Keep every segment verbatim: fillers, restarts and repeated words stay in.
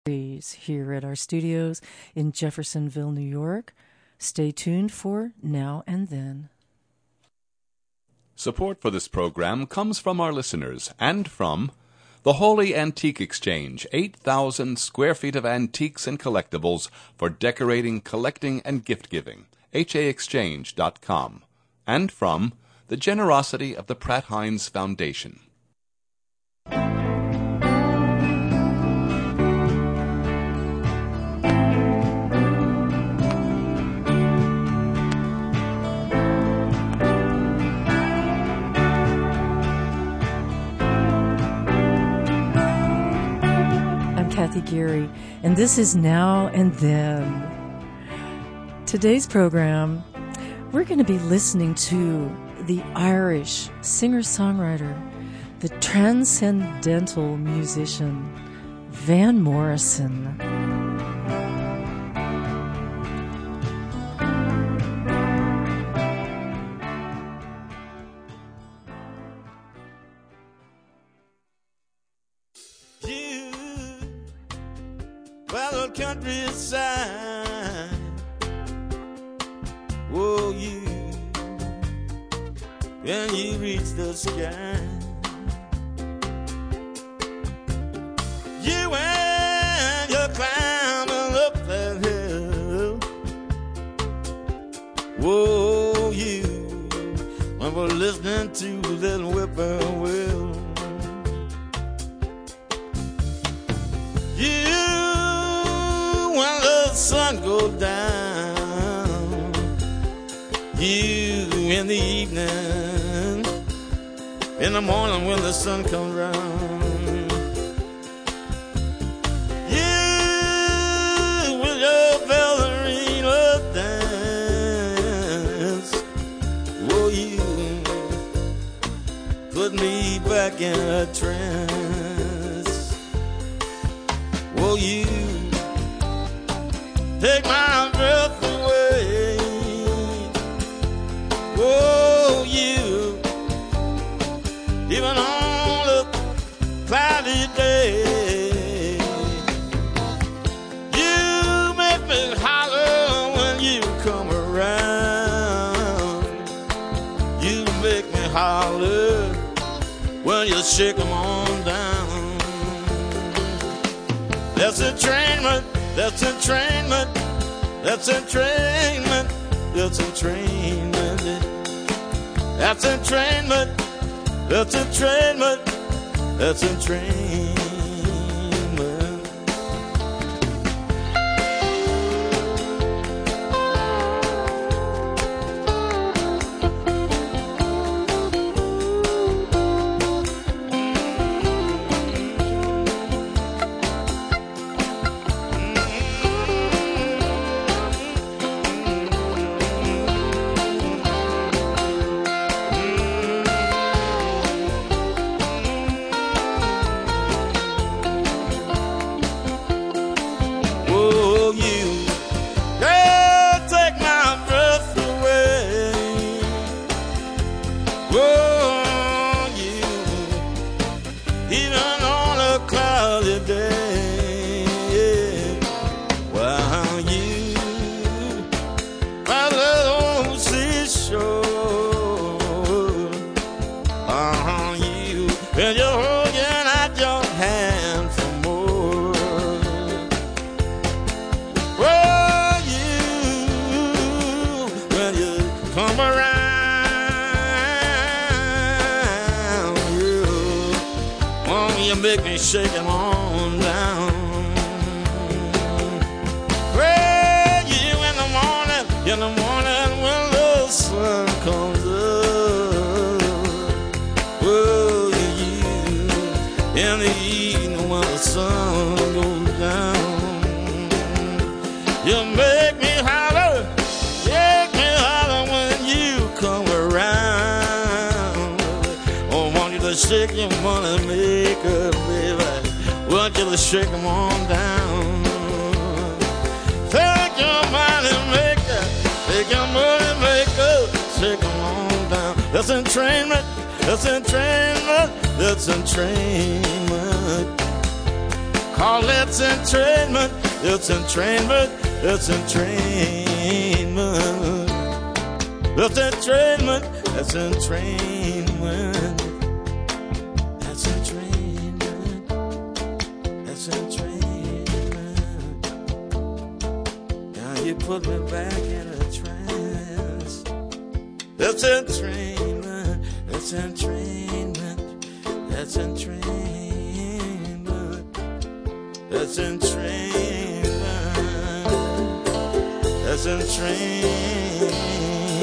Here at our studios in Jeffersonville, New York. Stay tuned for Now and Then. Support for this program comes from our listeners and from the Holy Antique Exchange, eight thousand square feet of antiques and collectibles for decorating, collecting, and gift-giving, H A exchange dot com, and from the generosity of the Pratt Heinz Foundation. Kathy Geary, and this is Now and Then. Today's program, we're going to be listening to the Irish singer-songwriter, the transcendental musician, Van Morrison. Countryside, oh, you, when you reach the sky, you and you're climbing up that hill, oh, you, when we're listening to little whippoorwill, you. Sun go down, you in the evening, in the morning when the sun comes round, you with your ballerina dance, oh, you put me back in a trance, oh, you take my breath away, oh, you, even on a cloudy day, you make me holler when you come around, you make me holler when you shake 'em on down, that's entrainment. That's entrainment, that's entrainment, that's entrainment, that's entrainment, that's entrainment, that's entrainment. Make me shake 'em on down. Well, you in the morning, in the morning when the sun comes up. Well, you in the evening when the sun goes down. You make me holler, make me holler when you come around. Oh, want you to shake your money, make her, baby. Want you to shake 'em on down. Take your money, make her, take your money, make her, shake 'em on down. That's entrainment, that's entrainment, that's entrainment. call it's entrainment, it's entrainment, it's entrainment. It's entrainment, it's entrainment. That's entrainment, that's entrainment. Now you put me back in a trance. That's entrainment, that's entrainment, that's entrainment, that's entrainment, that's entrainment.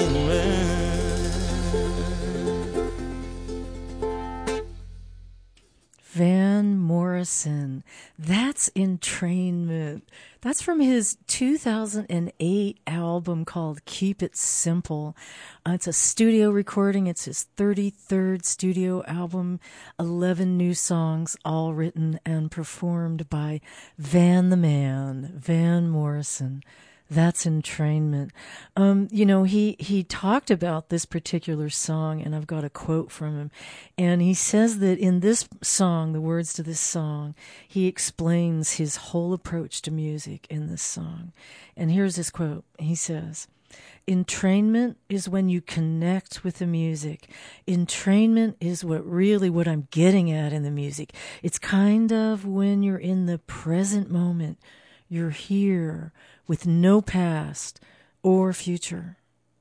Van Morrison, that's Entrainment. That's from his two thousand eight album called Keep It Simple. Uh, it's a studio recording. It's his thirty-third studio album. eleven new songs, all written and performed by Van the Man, Van Morrison. That's Entrainment. Um, you know, he, he talked about this particular song, and I've got a quote from him. And he says that in this song, the words to this song, he explains his whole approach to music in this song. And here's his quote. He says, "Entrainment is when you connect with the music. Entrainment is what really what I'm getting at in the music. It's kind of when you're in the present moment. You're here with no past or future."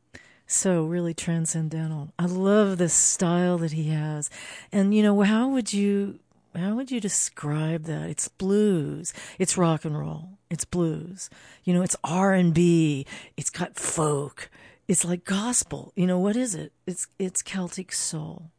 So really transcendental. I love the style that he has. And you know, how would you how would you describe that? It's blues. It's rock and roll. It's blues. You know, it's R and B. It's got folk. It's like gospel. You know, what is it? It's it's Celtic soul.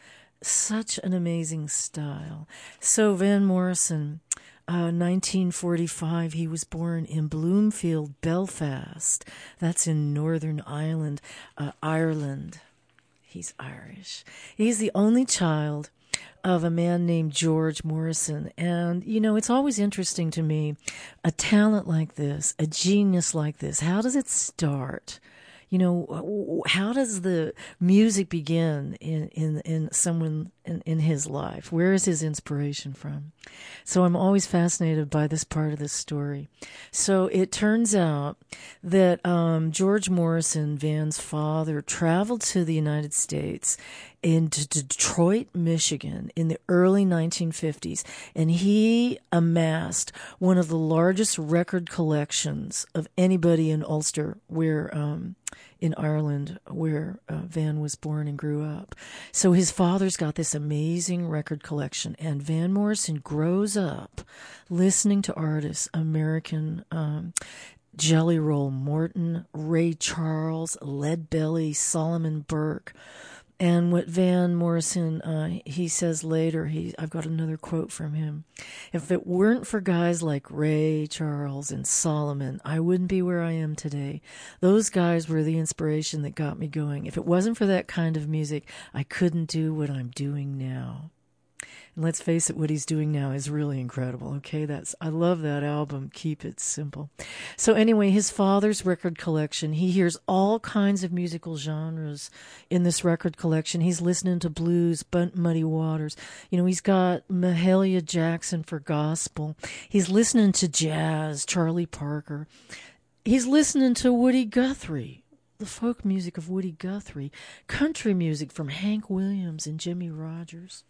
Such an amazing style. So Van Morrison, Uh, nineteen forty-five, he was born in Bloomfield, Belfast. That's in Northern Ireland, uh, Ireland. He's Irish. He's the only child of a man named George Morrison. And, you know, it's always interesting to me, a talent like this, a genius like this, how does it start? You know, how does the music begin in, in, in someone in, in his life? Where is his inspiration from? So I'm always fascinated by this part of the story. So it turns out that um, George Morrison, Van's father, traveled to the United States into Detroit, Michigan in the early nineteen fifties, and he amassed one of the largest record collections of anybody in Ulster, where um, in Ireland, where uh, Van was born and grew up. So his father's got this amazing record collection, and Van Morrison grows up listening to artists, American um, Jelly Roll Morton, Ray Charles, Leadbelly, Solomon Burke. And what Van Morrison, uh, he says later, he I've got another quote from him. "If it weren't for guys like Ray Charles and Solomon, I wouldn't be where I am today. Those guys were the inspiration that got me going. If it wasn't for that kind of music, I couldn't do what I'm doing now." And let's face it, what he's doing now is really incredible. Okay, that's I love that album, Keep It Simple. So anyway, his father's record collection, he hears all kinds of musical genres in this record collection. He's listening to blues, Bunt Muddy Waters. You know, he's got Mahalia Jackson for gospel. He's listening to jazz, Charlie Parker. He's listening to Woody Guthrie, the folk music of Woody Guthrie, country music from Hank Williams and Jimmy Rogers.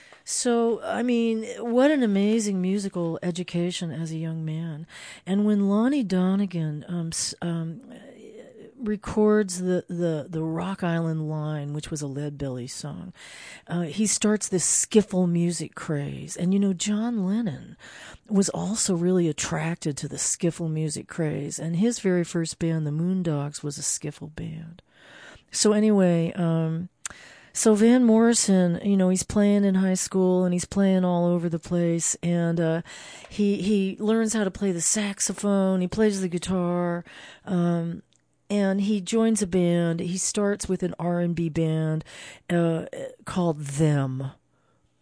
So, I mean, what an amazing musical education as a young man. And when Lonnie Donegan um, um, records the, the, the Rock Island Line, which was a Leadbelly song, uh, he starts this skiffle music craze. And, you know, John Lennon was also really attracted to the skiffle music craze. And his very first band, the Moondogs, was a skiffle band. So anyway, um... So Van Morrison, you know, he's playing in high school and he's playing all over the place, and uh, he he learns how to play the saxophone. He plays the guitar, um, and he joins a band. He starts with an R and B band uh, called Them,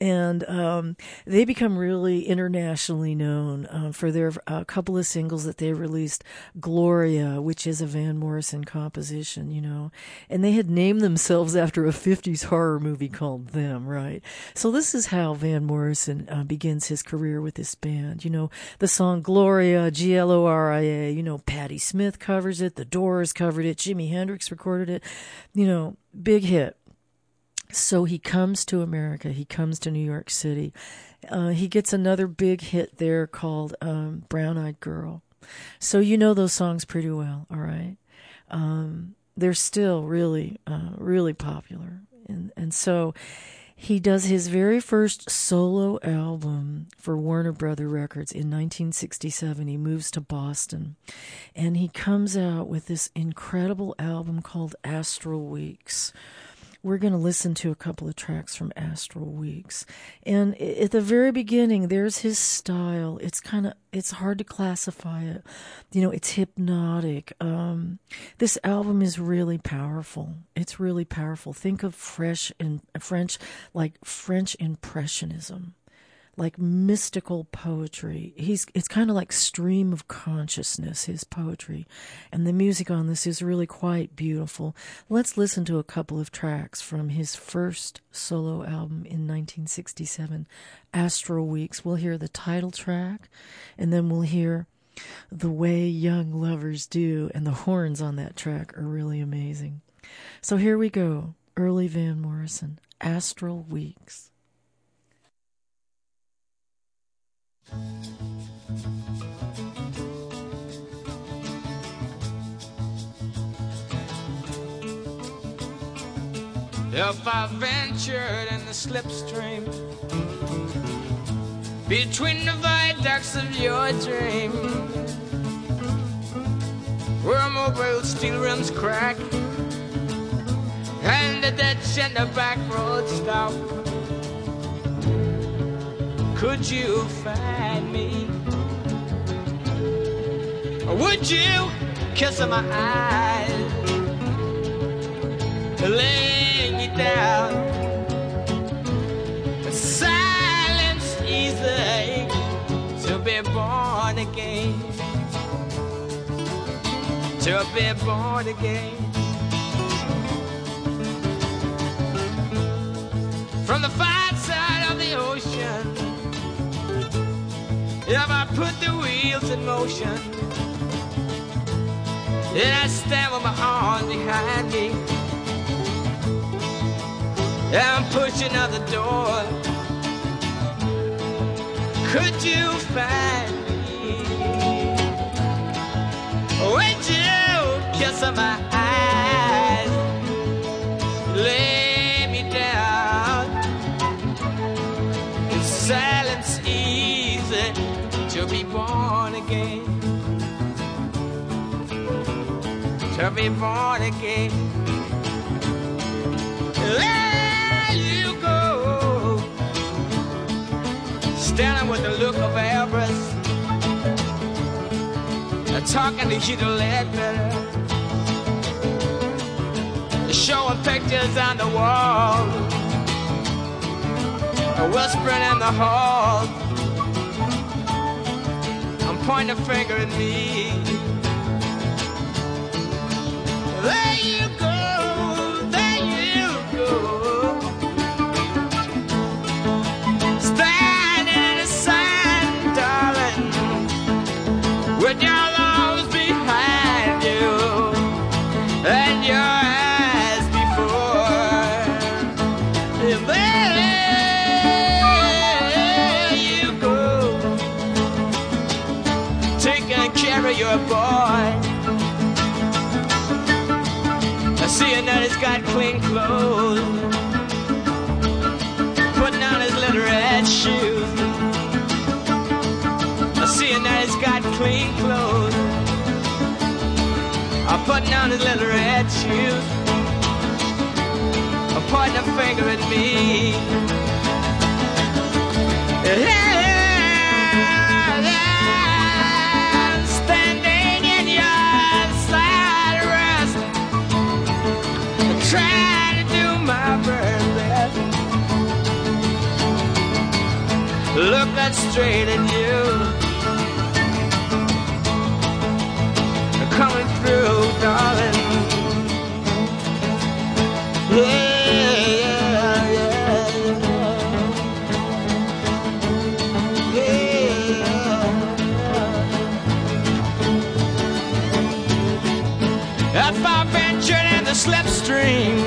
And um, they become really internationally known um, for their uh, couple of singles that they released, Gloria, which is a Van Morrison composition, you know. And they had named themselves after a fifties horror movie called Them, right? So this is how Van Morrison uh, begins his career with this band. You know, the song Gloria, G L O R I A, you know, Patti Smith covers it, The Doors covered it, Jimi Hendrix recorded it, you know, big hit. So he comes to America. He comes to New York City. Uh, he gets another big hit there called um, Brown Eyed Girl. So you know those songs pretty well, all right? Um, they're still really, uh, really popular. And, and so he does his very first solo album for Warner Brother Records in nineteen sixty-seven. He moves to Boston. And he comes out with this incredible album called Astral Weeks. We're going to listen to a couple of tracks from Astral Weeks. And at the very beginning, there's his style. It's kind of, it's hard to classify it. You know, it's hypnotic. Um, this album is really powerful. It's really powerful. Think of fresh in French, like French Impressionism, like mystical poetry. He's it's kind of like stream of consciousness, his poetry. And the music on this is really quite beautiful. Let's listen to a couple of tracks from his first solo album in nineteen sixty-seven, Astral Weeks. We'll hear the title track, and then we'll hear The Way Young Lovers Do, and the horns on that track are really amazing. So here we go, early Van Morrison, Astral Weeks. If I ventured in the slipstream between the viaducts of your dream, where mobile steel rims crack and the ditch and the back road stop, could you find me? Or would you kiss my eyes, laying you down? Silence easy to be born again, to be born again. From the far side of the ocean, if I put the wheels in motion, then I stand with my arms behind me and push another door. Could you find me? Would you kiss my eyes, lay me down in silence easy to be born again, to be born again. There you go, standing with the look of avarice, talking to you to let better, showing pictures on the wall, whispering in the hall, I'm pointing a finger at me. There you go, there you go, standing in the sun, darling, with your arms behind you and your eyes before. There you go, taking care of your boy. Seeing that he's got clean clothes, putting on his little red shoes. Seeing that he's got clean clothes, I'm putting on his little red shoes, I'm pointing a finger at me. Yeah. Trying to do my very best staring straight at you, coming through, darling. Yeah, yeah, yeah, yeah, yeah. If I ventured in the slipstream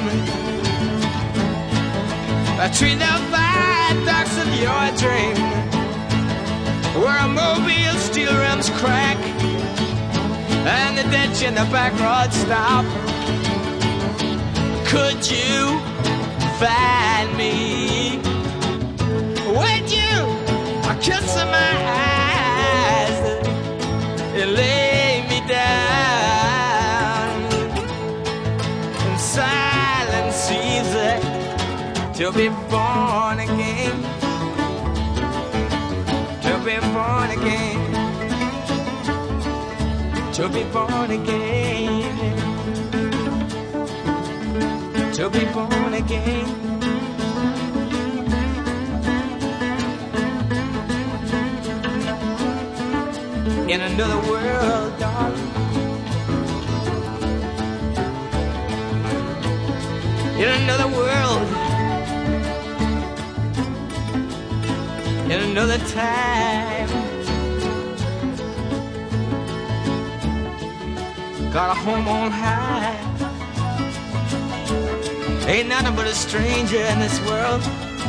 between the viaducts of your dream, where a mobile steel rims crack and the ditch in the back road stop, could you find me? Would you kiss my eyes and lay me down in silence, easy to be born again, to be born again, to be born again, to be born again. In another world, darling, in another world, in another time. Got a home on high. Ain't nothing but a stranger in this world.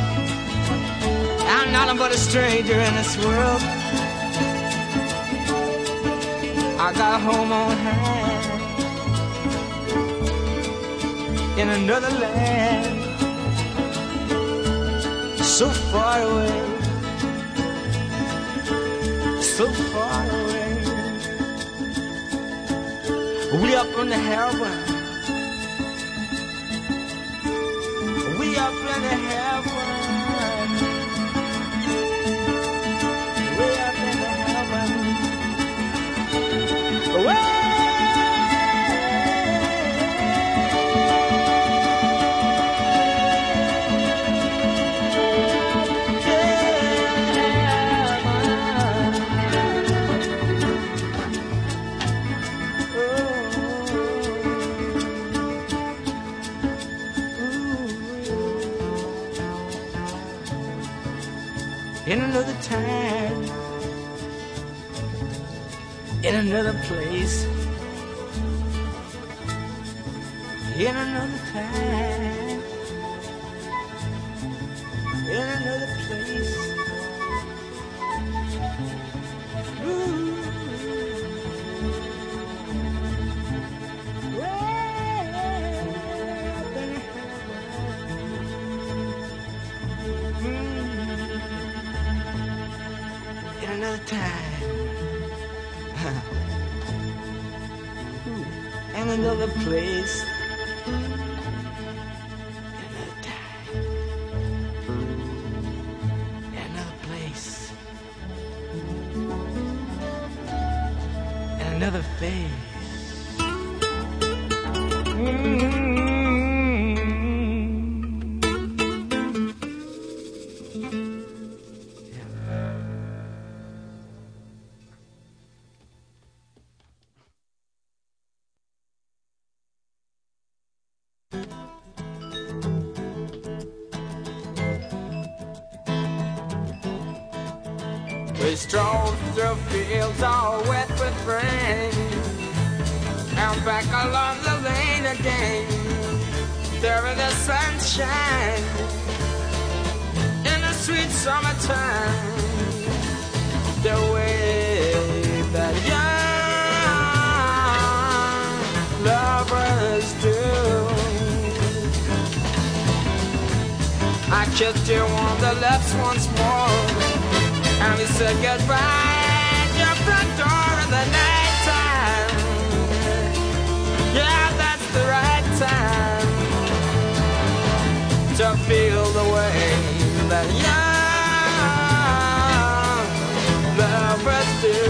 I'm nothing but a stranger in this world. I got a home on high in another land, so far away, so far away. We up in the heaven, we up in the heaven, we up in the heaven. Away. In another time, in another place, in another time, in another place. Ooh. Another time, and another place, another time, another place, and another face. Mm-hmm. We strolled through fields all wet with rain, and back along the lane again. There in the sunshine, in the sweet summertime, the way that young lovers do. I kissed you on the lips once more, and we said goodbye at your front door in the night time. Yeah, that's the right time to feel the way that young lovers do.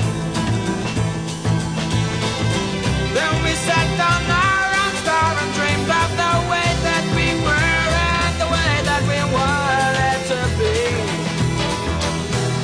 Then we sat down our own star and dreamed of the way that we were and the way that we wanted to be.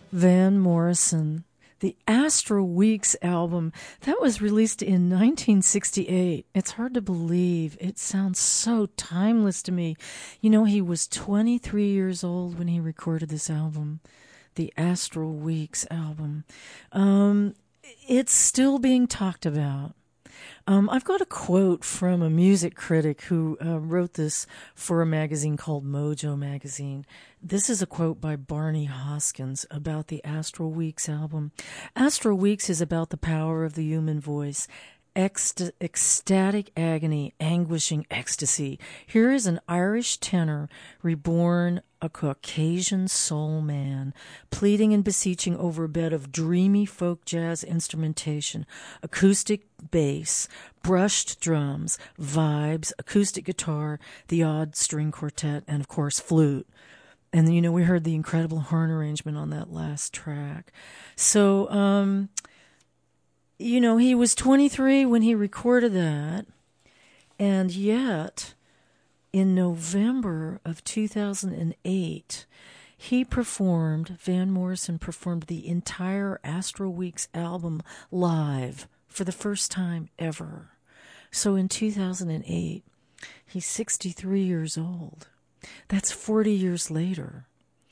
Van Morrison. The Astral Weeks album, that was released in nineteen sixty-eight. It's hard to believe. It sounds so timeless to me. You know, he was twenty-three years old when he recorded this album, the Astral Weeks album. Um, it's still being talked about. Um, I've got a quote from a music critic who uh, wrote this for a magazine called Mojo Magazine. This is a quote by Barney Hoskins about the Astral Weeks album. Astral Weeks is about the power of the human voice. Ext- ecstatic agony, anguishing ecstasy. Here is an Irish tenor, reborn a Caucasian soul man, pleading and beseeching over a bed of dreamy folk jazz instrumentation, acoustic bass, brushed drums, vibes, acoustic guitar, the odd string quartet, and of course flute. And, you know, we heard the incredible horn arrangement on that last track. So, um... you know, he was twenty-three when he recorded that, and yet in November of two thousand eight, he performed, Van Morrison performed the entire Astral Weeks album live for the first time ever. So in two thousand eight, he's sixty-three years old. That's forty years later.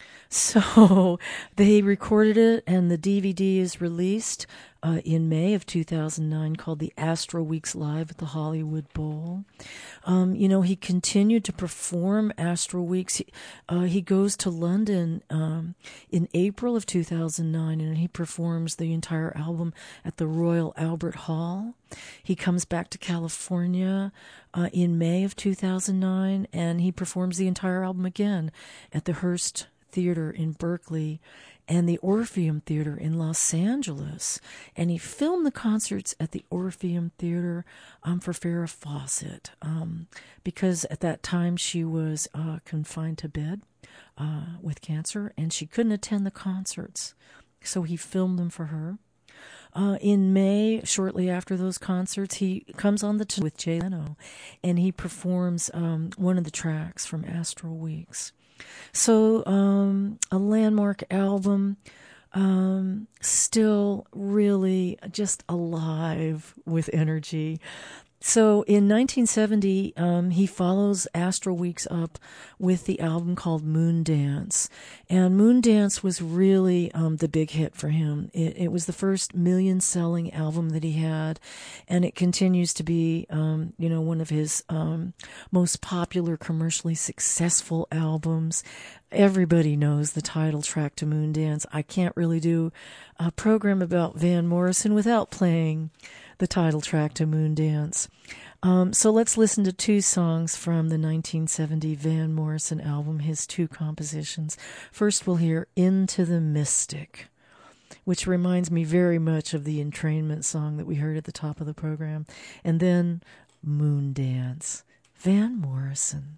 So they recorded it, and the D V D is released uh, in May of two thousand nine, called the Astral Weeks Live at the Hollywood Bowl. Um, you know, he continued to perform Astral Weeks. He, uh, he goes to London um, in April of two thousand nine, and he performs the entire album at the Royal Albert Hall. He comes back to California uh, in May of two thousand nine, and he performs the entire album again at the Hearst Theater in Berkeley and the Orpheum Theater in Los Angeles. And he filmed the concerts at the Orpheum Theater um, for Farrah Fawcett um, because at that time she was uh, confined to bed uh, with cancer, and she couldn't attend the concerts. So he filmed them for her. Uh, in May, shortly after those concerts, he comes on the t- with Jay Leno, and he performs um, one of the tracks from Astral Weeks. So um, a landmark album, um, still really just alive with energy. So in nineteen seventy, um, he follows Astral Weeks up with the album called Moondance. And Moondance was really um, the big hit for him. It, it was the first million-selling album that he had, and it continues to be, um, you know, one of his um, most popular, commercially successful albums. Everybody knows the title track to Moondance. I can't really do a program about Van Morrison without playing the title track to Moondance. Um, so let's listen to two songs from the nineteen seventy Van Morrison album, his two compositions. First we'll hear Into the Mystic, which reminds me very much of the Entrainment song that we heard at the top of the program. And then Moondance, Van Morrison.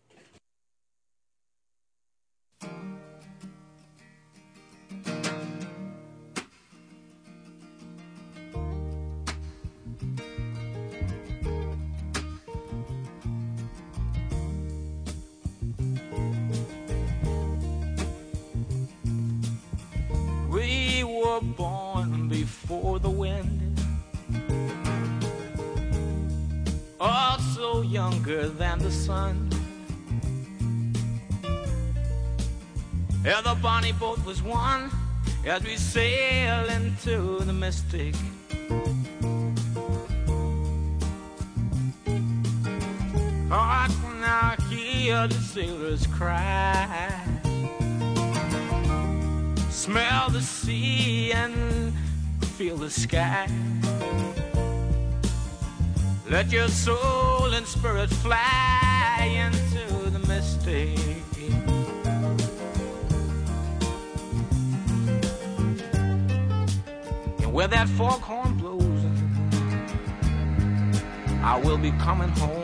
We were born before the wind, also younger than the sun. Yeah, the bonnie boat was one as we sail into the mystic. Hark now, hear the sailors cry, smell the sea and feel the sky. Let your soul and spirit fly into the mystic. And where that foghorn blows, I will be coming home.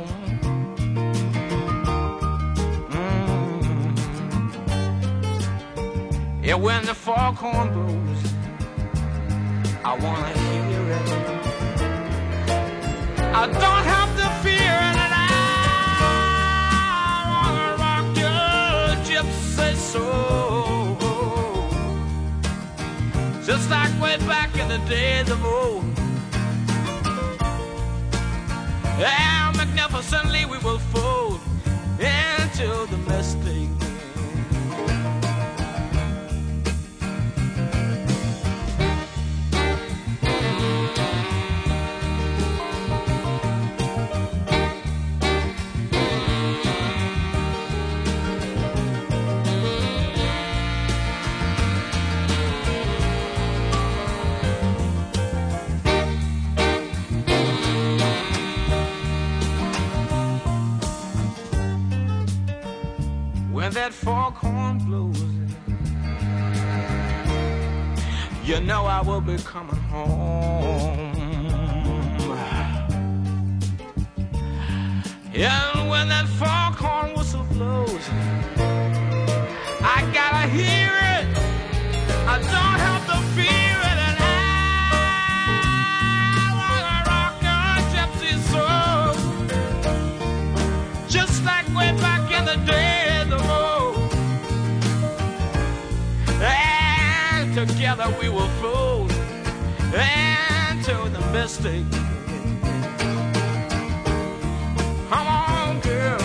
Yeah, when the foghorn blows, I wanna hear it. I don't have to fear it, and I wanna rock your gypsy soul. just like way back in the days of old. And magnificently we will fold into the mistake. When that foghorn blows, you know I will be coming home. And when that foghorn whistle blows, I gotta hear it, I don't have to fear it. And I wanna rock your gypsy soul, just like way back in the day. Together we will fold into the mistake. Come on, girl.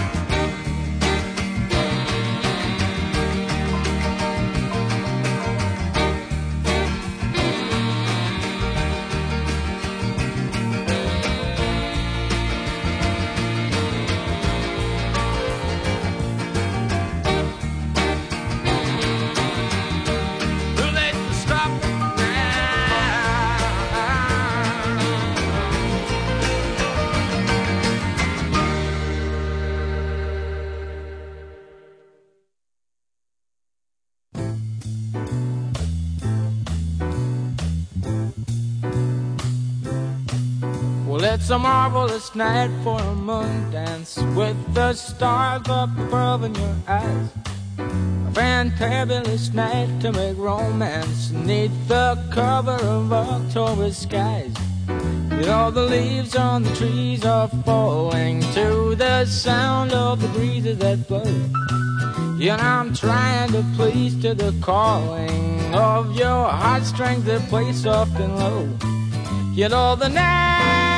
It's a marvelous night for a moon dance with the stars up above in your eyes. A fantabulous night to make romance neath the cover of October skies. You know the leaves on the trees are falling to the sound of the breezes that blow. You know I'm trying to please to the calling of your heartstrings that play soft and low. You know the night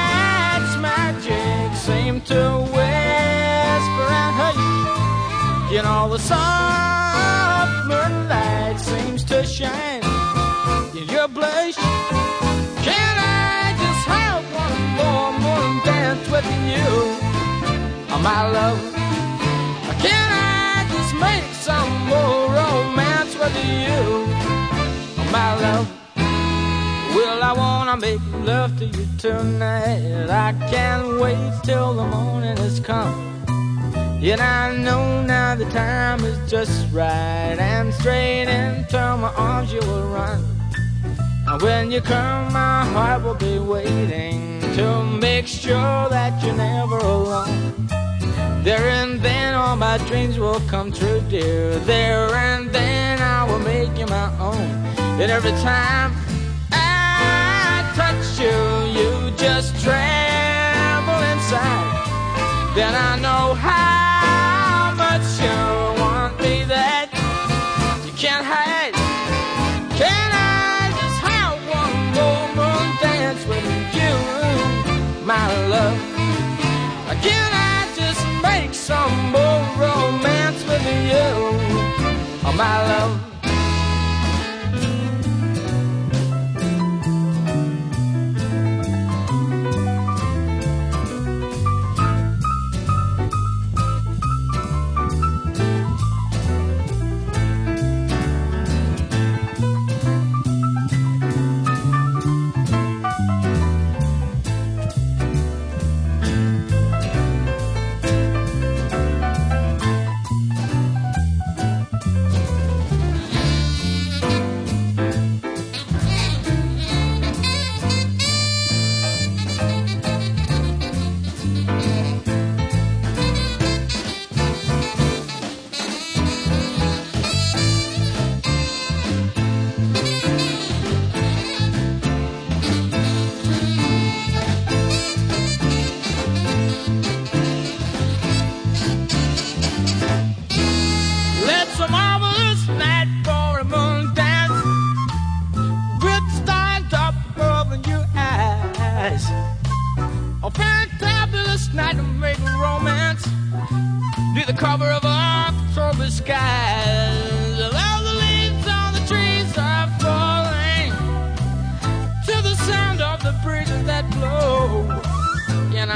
magic seem to whisper and hush. You know the soft moonlight seems to shine in your blush. Can I just have one more moon dance with you, oh, my love? Can I just make some more romance with you, oh, my love? Well, I wanna make love to you tonight. I can't wait till the morning has come. Yet I know now the time is just right, and straight into my arms you will run. And when you come, my heart will be waiting to make sure that you're never alone. There and then all my dreams will come true, dear. There and then I will make you my own. And every time touch you, you just tremble inside. Then I know how much you want me that you can't hide. Can I just have one more moon dance with you, my love? Can I just make some more romance with you, oh, my love?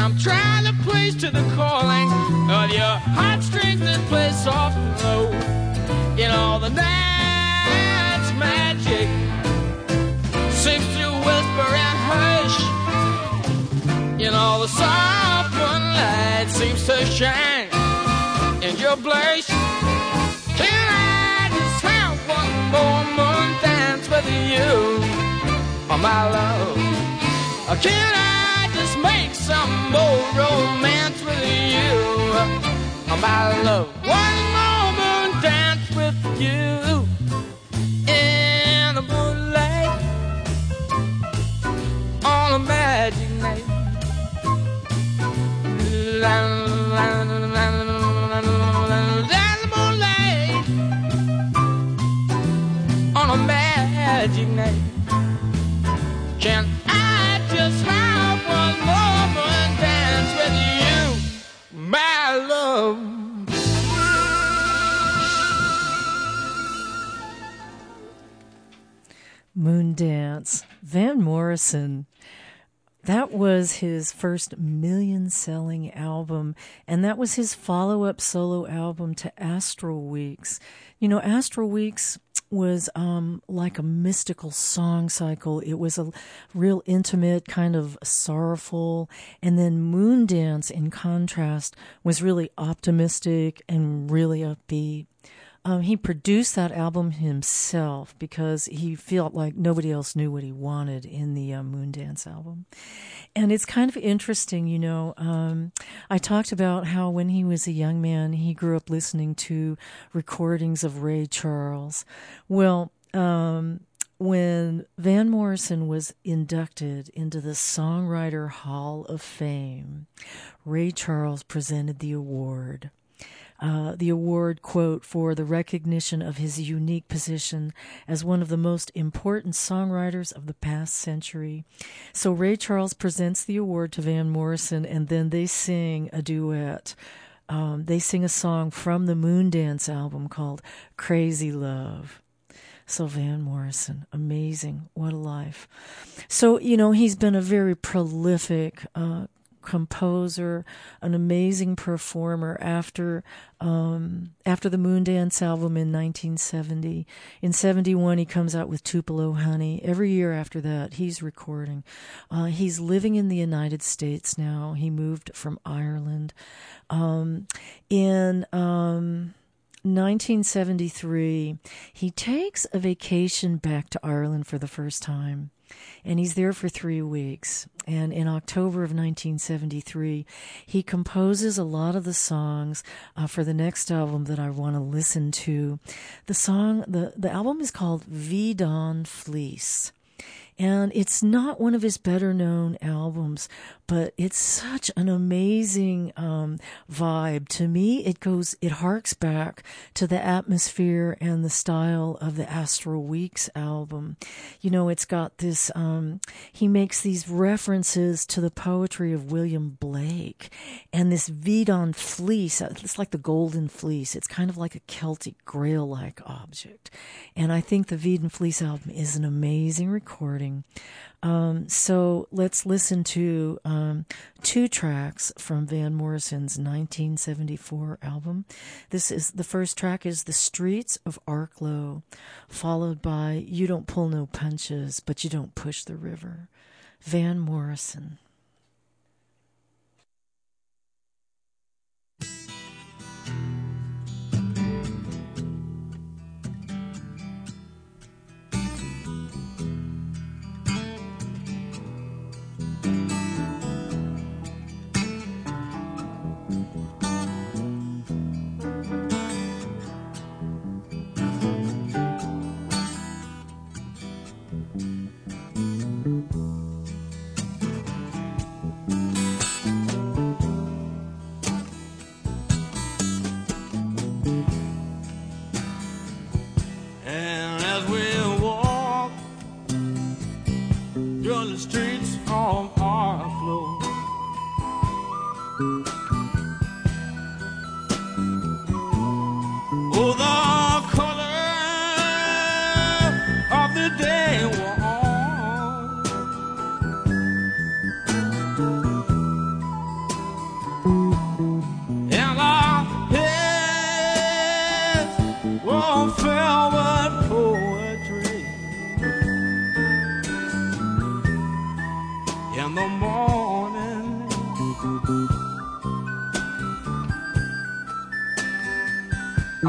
I'm trying to please to the calling of your heartstrings that play soft and low. In all the night's magic seems to whisper and hush. In all the soft moonlight seems to shine in your blush. Can I just have one more moon dance with you, oh my love? Or can I just make some more romance with you, oh my love? One more moon dance with you in the moonlight on a magic night. La, la, la, la, la, la, the moonlight on a magic night. Can I just have one moment dance with you, my love? Moondance, Van Morrison. That was his first million-selling album, and that was his follow-up solo album to Astral Weeks. You know, Astral Weeks was um, like a mystical song cycle. It was a real intimate, kind of sorrowful, and then Moondance, in contrast, was really optimistic and really upbeat. Um, he produced that album himself because he felt like nobody else knew what he wanted in the uh, Moondance album. And it's kind of interesting, you know, um, I talked about how when he was a young man, he grew up listening to recordings of Ray Charles. Well, um, when Van Morrison was inducted into the Songwriter Hall of Fame, Ray Charles presented the award. Uh, the award, quote, for the recognition of his unique position as one of the most important songwriters of the past century. So Ray Charles presents the award to Van Morrison, and then they sing a duet. Um, they sing a song from the Moondance album called Crazy Love. So Van Morrison, amazing. What a life. So, you know, he's been a very prolific uh composer, an amazing performer after um, after the Moondance album in nineteen seventy. In seventy-one, he comes out with Tupelo Honey. Every year after that, he's recording. Uh, he's living in the United States now. He moved from Ireland. Um, in... Um, nineteen seventy-three, he takes a vacation back to Ireland for the first time, and he's there for three weeks. And in October of nineteen seventy-three, he composes a lot of the songs uh, for the next album that I want to listen to. The song, the, the album is called Vidon Fleece. And it's not one of his better-known albums, but it's such an amazing um, vibe. To me, it goes, it harks back to the atmosphere and the style of the Astral Weeks album. You know, it's got this, um, he makes these references to the poetry of William Blake. And this Vidon Fleece, it's like the golden fleece. It's kind of like a Celtic grail-like object. And I think the Vidon Fleece album is an amazing recording. Um, so let's listen to um, two tracks from Van Morrison's nineteen seventy-four album. This is the first track is The Streets of Arklow, followed by You Don't Pull No Punches, But You Don't Push the River. Van Morrison.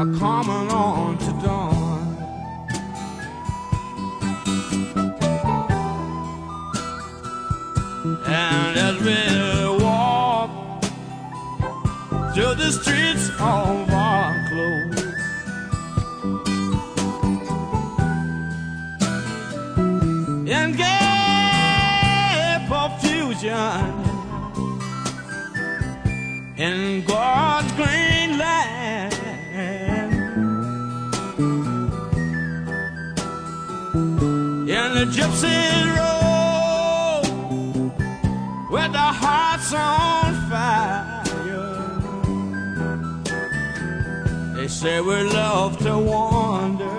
are coming on to dawn. And as we walk through the streets of our clothes, in gay profusion, in God's green land, in the gypsy road, with our hearts on fire. They say we love to wander.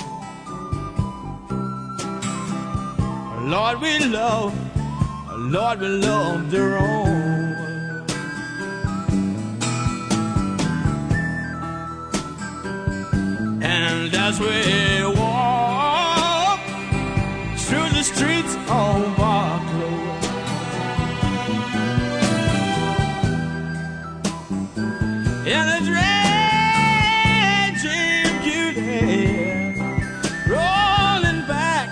Lord, we love, Lord, we love the road. And as we walk through the streets of our clothes, in a raging beauty, rolling back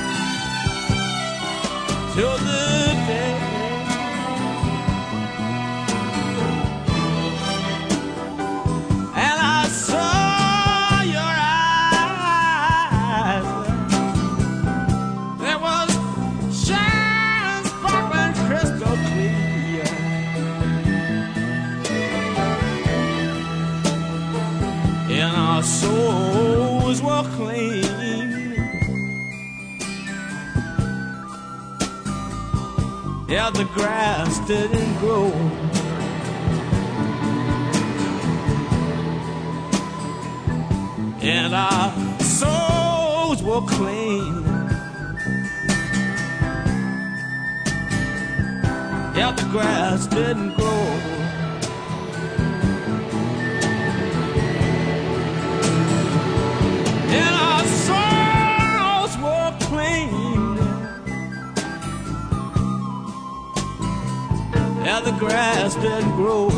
to the day, and I saw your eyes. There was shine, sparkling, crystal clear. And our souls were clean. Yeah, the grass didn't grow. And our souls were clean. Yeah, the grass didn't grow. And our souls were clean. Yeah, the grass didn't grow.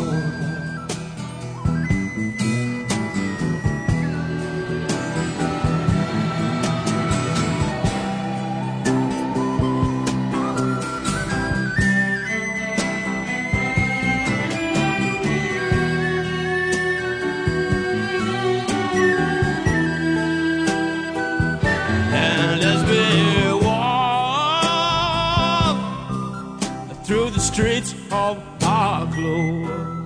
And as we walk through the streets of our clothes,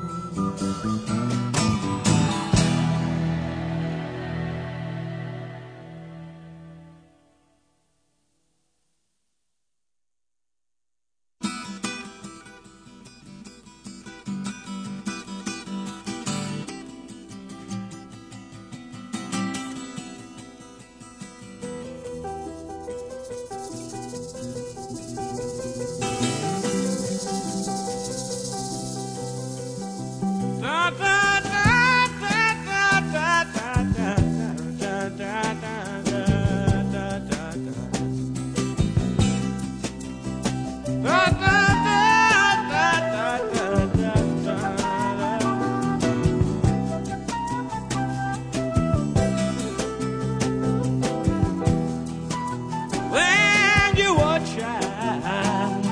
when you were a child,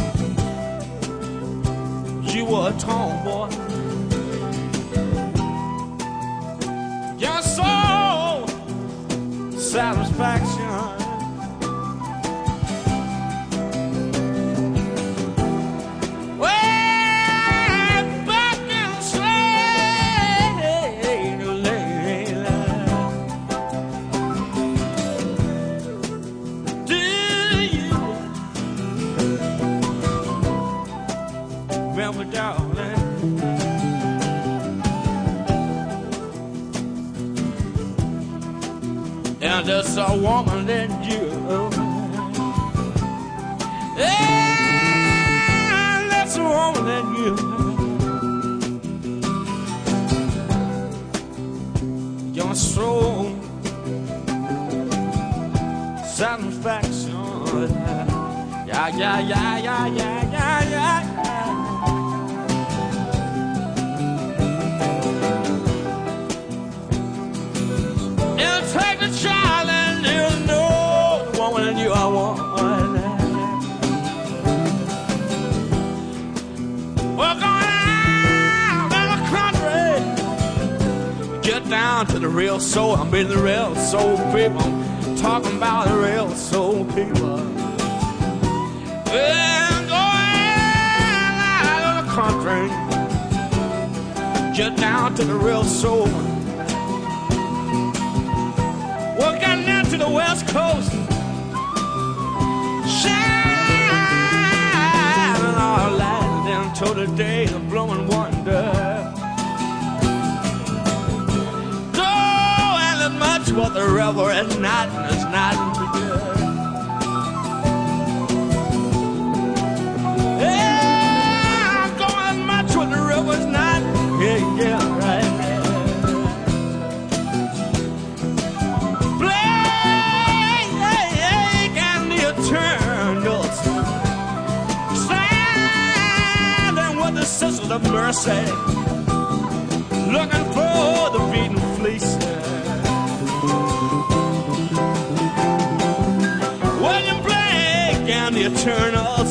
you were a tomboy. Your soul satisfaction. Way back in slave land. Do you remember, darling? And there's a woman in you. And there's a woman in you. Your soul satisfaction. Yeah, yeah, yeah, yeah, yeah, yeah, yeah. down to the real soul. I'm in the real soul people. I'm talking about the real soul people. And going out of the country, just down to the real soul. Working down to the west coast, shining our light until the day of blowing wonder. Oh, and as much what the river is not, and it's not good. Yeah, I'm going as much what the river's not. Yeah, yeah, right. Sisters of mercy, looking for the beaten fleece. William Blake and the Eternals,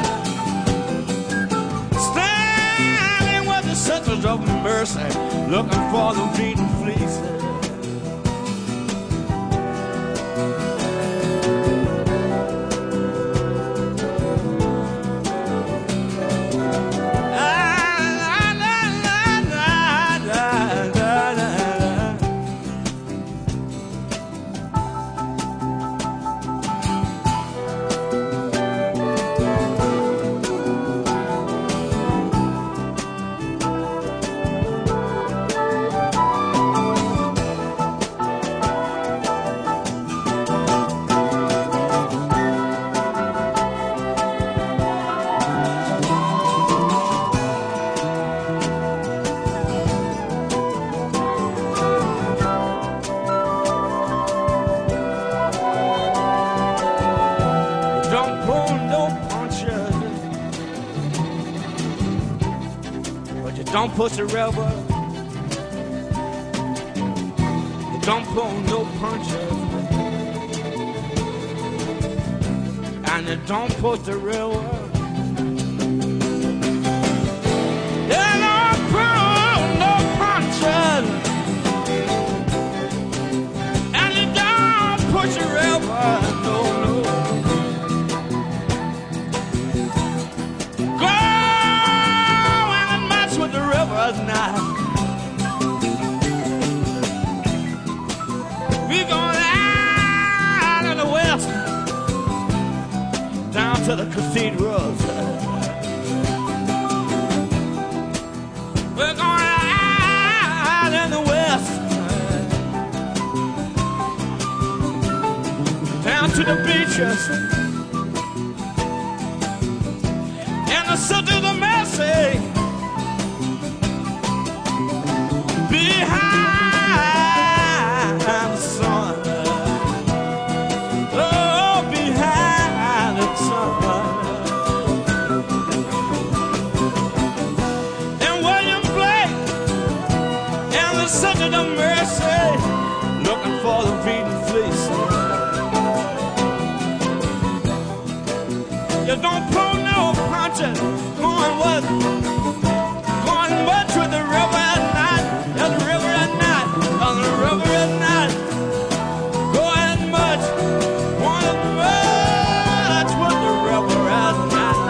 standing with the sisters of mercy, looking for the beaten fleece. Don't push the river. You don't pull no punches. And you don't push the river. You don't pull no punches. And you don't push the river. No, no. Not. We're going out of the west, down to the cathedrals. We're going out in the west, down to the beaches, and the city of the mercy. Behind the sun, oh, behind the sun, and William Blake and the Son of Mercy, looking for the beaten fleece. You don't pull no punches, going what, going much with the river at night. On the river at night, on the river at night, going much, one much with the river at night.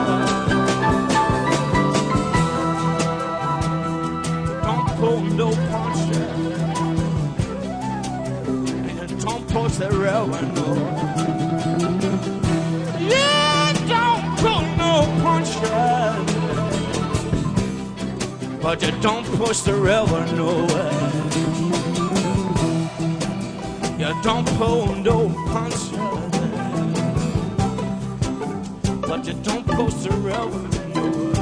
No, don't pull no punches, and don't push the river, no. Yeah, don't pull no punches. But you don't push the river nowhere. You don't pull no punches. But you don't push the river nowhere.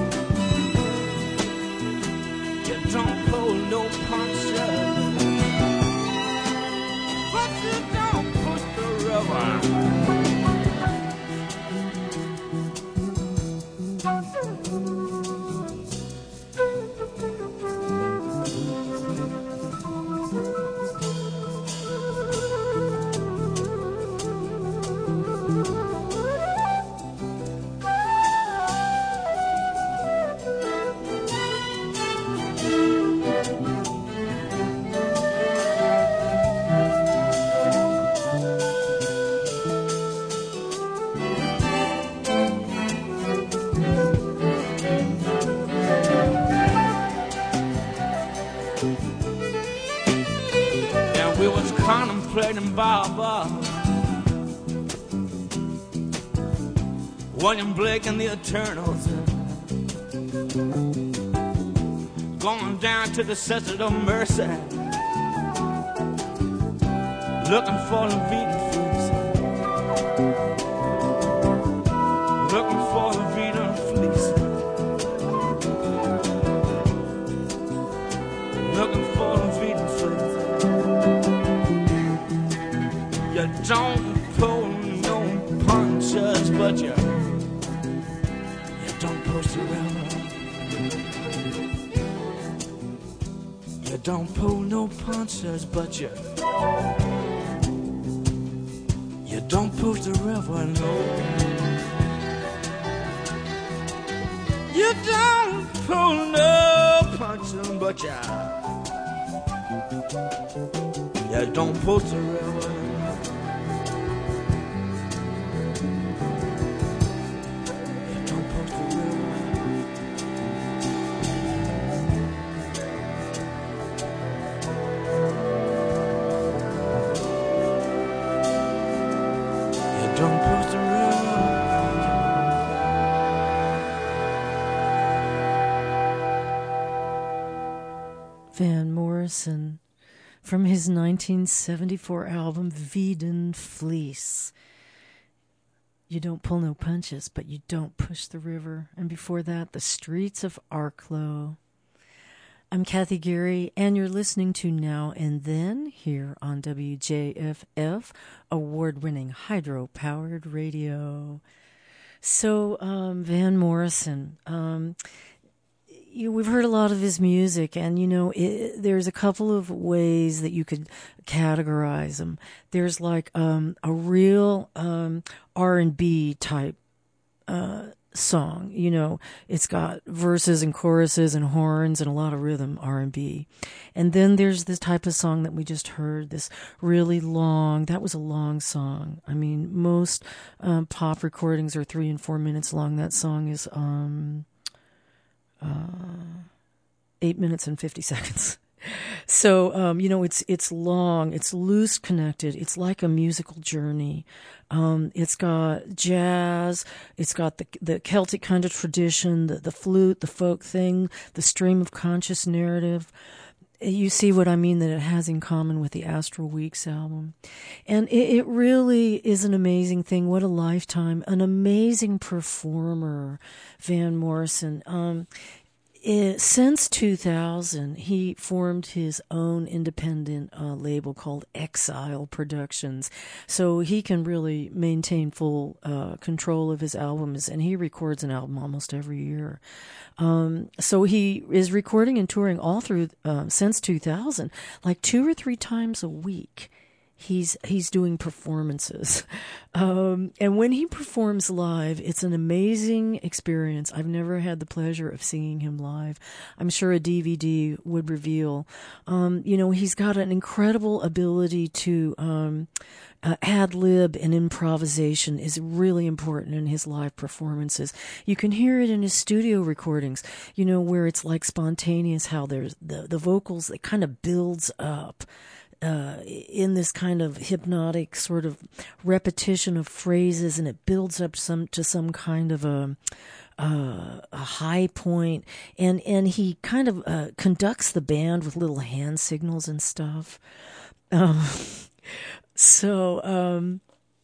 You don't pull no punches. But you don't push the river. Floyd and Barber, William Blake and the Eternals, going down to the Sisters of Mercy, looking for the Vita Fleece, looking for the Vita Fleece, looking for the Vita Fleece. You don't pull no punches, but you you don't push the river. You don't pull no punches, but you you don't push the river, no. You don't pull no punches, but you you don't push the river. Van Morrison, from his nineteen seventy-four album Veden Fleece. You don't pull no punches, but you don't push the river. And before that, The Streets of Arklow. I'm Kathy Geary, and you're listening to Now and Then here on W J F F, award-winning hydro-powered radio. So, um, Van Morrison, um, you, we've heard a lot of his music, and, you know, it, there's a couple of ways that you could categorize him. There's like um, a real um, R and B type uh, song. You know, it's got verses and choruses and horns and a lot of rhythm, R and B. And then there's this type of song that we just heard, this really long, that was a long song. I mean, most um, pop recordings are three and four minutes long. That song is... Um, Uh, eight minutes and fifty seconds. So, um, you know, it's, it's long, it's loose connected. It's like a musical journey. Um, it's got jazz. It's got the, the Celtic kind of tradition, the, the flute, the folk thing, the stream of conscious narrative. You see what I mean, that it has in common with the Astral Weeks album. And it, it really is an amazing thing. What a lifetime. An amazing performer, Van Morrison. Um, it, since two thousand, he formed his own independent uh, label called Exile Productions. So he can really maintain full uh, control of his albums, and he records an album almost every year. Um, so he is recording and touring all through, uh, since two thousand, like two or three times a week. He's, he's doing performances. Um, and when he performs live, it's an amazing experience. I've never had the pleasure of seeing him live. I'm sure a D V D would reveal. Um, you know, he's got an incredible ability to, um, Uh, ad-lib and improvisation is really important in his live performances. You can hear it in his studio recordings, you know, where it's like spontaneous, how there's the, the vocals, it kind of builds up uh, in this kind of hypnotic sort of repetition of phrases, and it builds up some to some kind of a Uh, a high point, and, and he kind of uh, conducts the band with little hand signals and stuff. Um, So, um,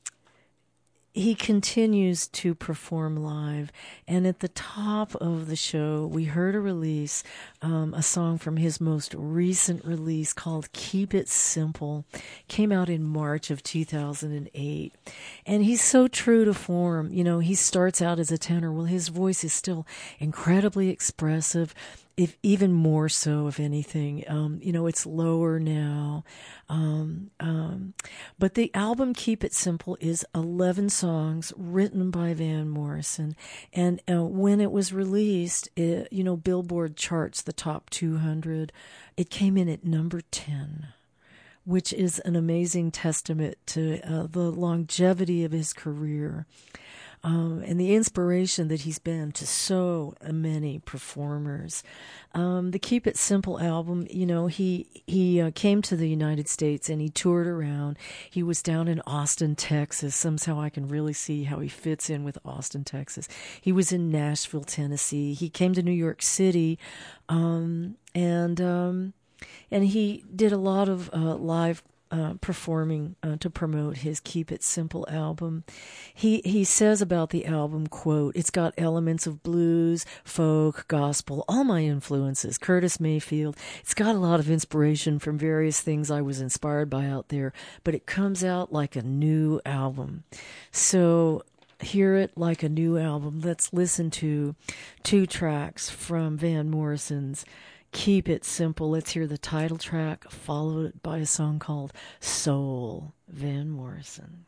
he continues to perform live, and at the top of the show, we heard a release, um, a song from his most recent release called Keep It Simple. Came out in March of two thousand eight, and he's so true to form. You know, he starts out as a tenor. Well, his voice is still incredibly expressive, if even more so, if anything. Um, you know, it's lower now. Um, um, but the album Keep It Simple is eleven songs written by Van Morrison. And uh, when it was released, it, you know, Billboard charts the top two hundred. It came in at number ten, which is an amazing testament to uh, the longevity of his career. um, and the inspiration that he's been to so many performers. Um, the Keep It Simple album, you know, he he uh, came to the United States and he toured around. He was down in Austin, Texas. Somehow I can really see how he fits in with Austin, Texas. He was in Nashville, Tennessee. He came to New York City, um, and um, and he did a lot of uh, live Uh, performing uh, to promote his Keep It Simple album. He he says about the album, quote, "It's got elements of blues, folk, gospel, all my influences, Curtis Mayfield. It's got a lot of inspiration from various things I was inspired by out there, but it comes out like a new album." So hear it like a new album. Let's listen to two tracks from Van Morrison's Keep It Simple. Let's hear the title track, followed by a song called Soul, Van Morrison.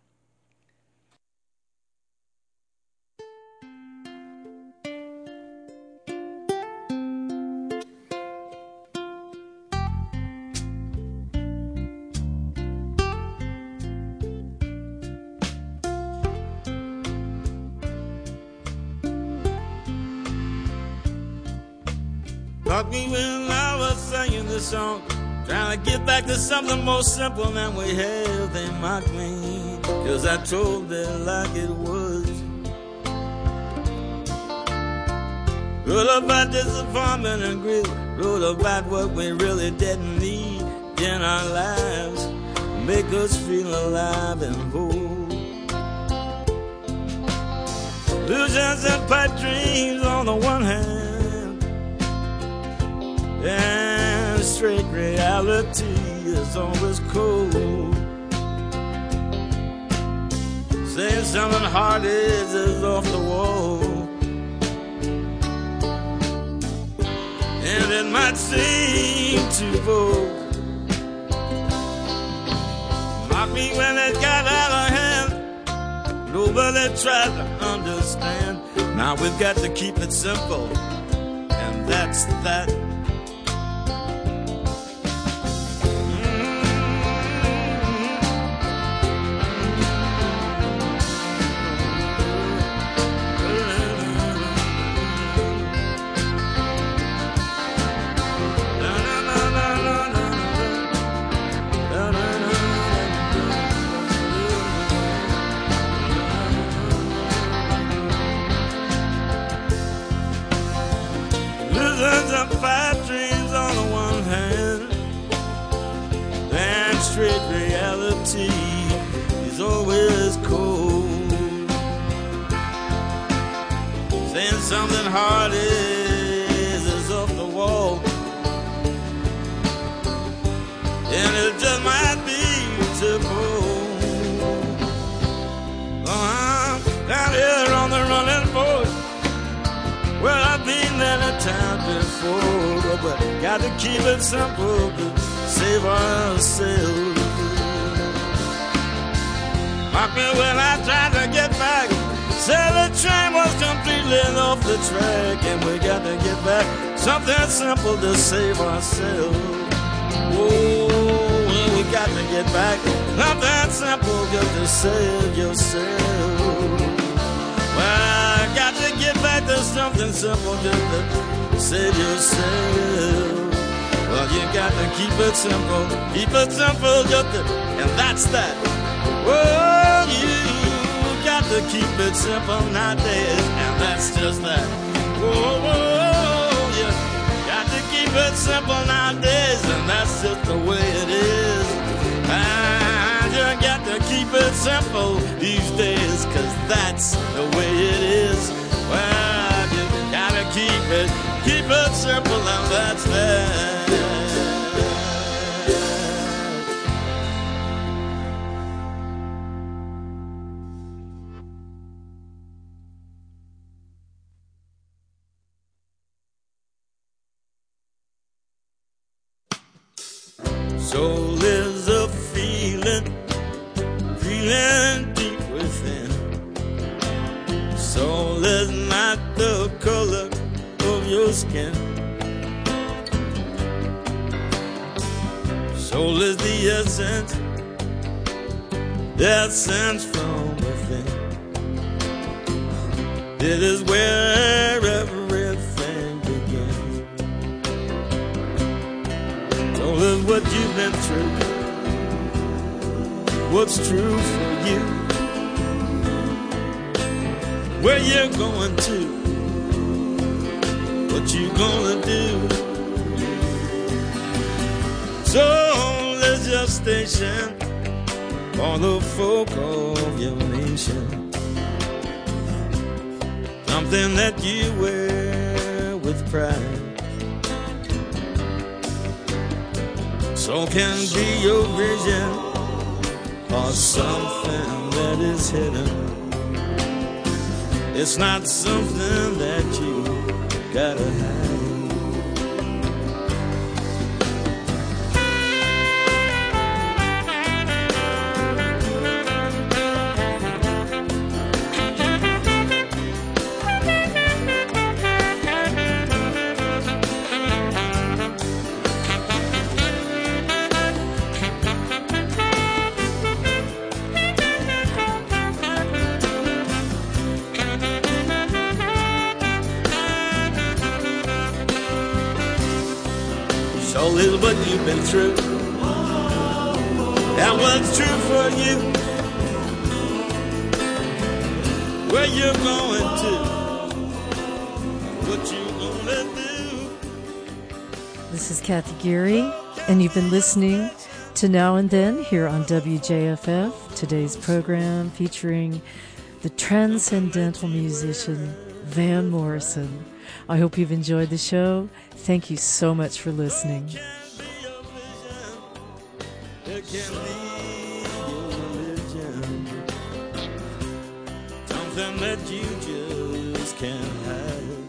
Caught me when I was singing this song, trying to get back to something more simple than we have. They mocked me, cause I told them like it was. Wrote about disappointment and grief, wrote about what we really didn't need in our lives, make us feel alive and whole. Illusions and pipe dreams on the one hand, and straight reality is always cold. Saying something hard is, is off the wall, and it might seem too bold. Mock me when it got out of hand, nobody tried to understand. Now we've got to keep it simple, and that's that. Five dreams on the one hand, and straight reality is always cold. Saying something hard is, is off the wall, and it just might be too bold. Oh, I'm down here on the running board, well, I've been there a time before, but got to keep it simple to save ourselves. Mock me when I tried to get back, said the train was completely off the track, and we got to get back something simple to save ourselves. Oh, well, we got to get back something simple just to save yourself. Well, I got to get back to something simple just to save yourself. Well, you got to keep it simple, keep it simple just to, and that's that. Well, you got to keep it simple nowadays, and that's just that. Whoa, whoa, you got to keep it simple nowadays, and that's just the way it is. And you got to keep it simple these days, cause that's the way it is. Well, you gotta keep it, keep it simple, and that's that. Soul is a feeling, feeling deep within. Soul is not the color of your skin. Soul is the essence, the essence from within. It is where everything begins. Don't live what you've been through. What's true for you? Where you're going to? What you gonna do? So there's your station for the folk of your nation. Something that you wear with pride. So can be your vision or something that is hidden. It's not something that you gotta hide. So is what you've been through, and what's true for you, where you're going to, what you gonna do. This is Kathy Geary, and you've been listening to Now and Then here on W J F F. Today's program featuring the transcendental musician Van Morrison. I hope you've enjoyed the show. Thank you so much for listening. It can be your religion, something that you just can't hide.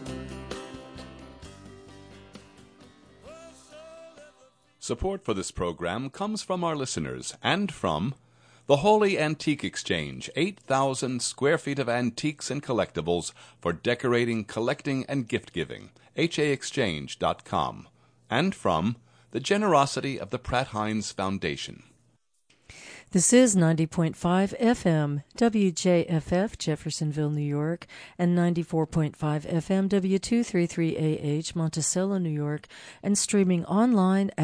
Support for this program comes from our listeners and from the Holy Antique Exchange, eight thousand square feet of antiques and collectibles for decorating, collecting, and gift-giving, H A exchange dot com, and from the generosity of the Pratt Heinz Foundation. This is ninety point five F M, W J F F, Jeffersonville, New York, and ninety-four point five F M, W two thirty-three A H, Monticello, New York, and streaming online at